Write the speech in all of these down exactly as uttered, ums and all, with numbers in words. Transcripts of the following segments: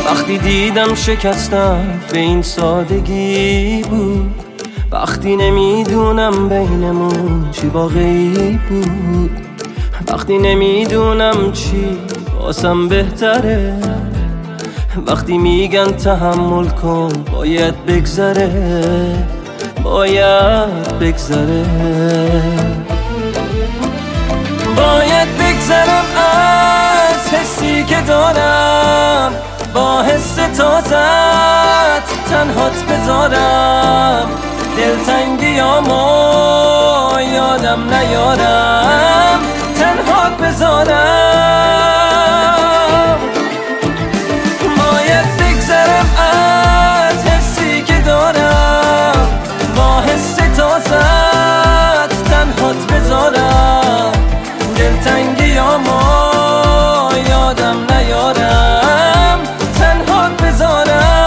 وقتی دیدم شکستم به این سادگی بود، وقتی نمیدونم بینمون چی واقعی بود، وقتی نمیدونم چی واسم بهتره، وقتی میگن تحمل کن باید بگذره، باید بگذره، باید بگذرم از حسی که دارم، با حس تازت تنهات بذارم، دلتنگیامو یادم نیارم، تنهات بذارم. باید بگذرم از حسی که دارم، با حس تازت تنهات بذارم، دلتنگیامو یادم نیارم، تنهات بذارم.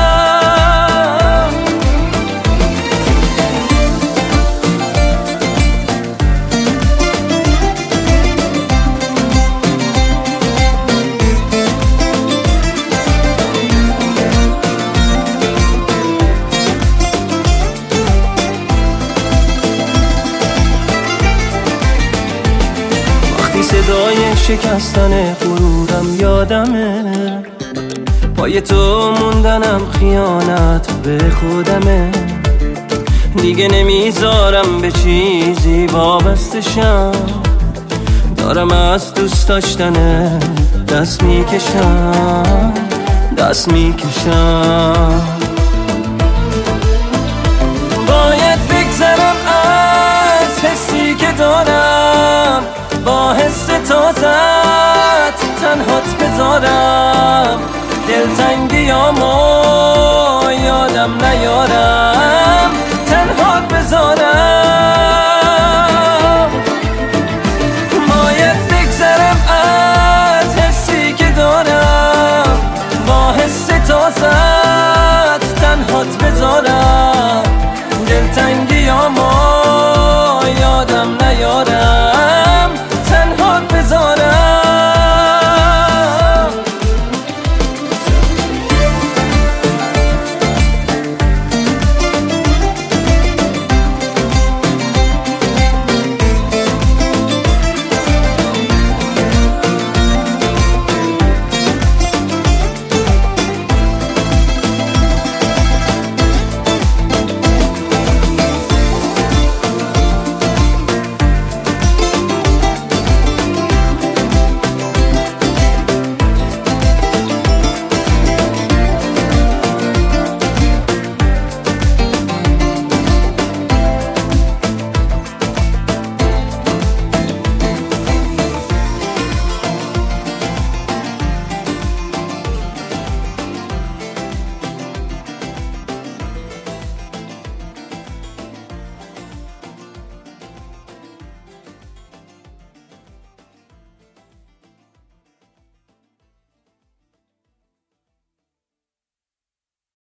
صدای شکستن غرورم یادمه، پای تو موندنم خیانت به خودمه، دیگه نمیذارم به چیزی وابسته شم، دارم از دوست داشتن دست میکشم، دست میکشم. باید بگذرم از حسی که دارم، با حس تازت تنهات بذارم، دلتنگیامو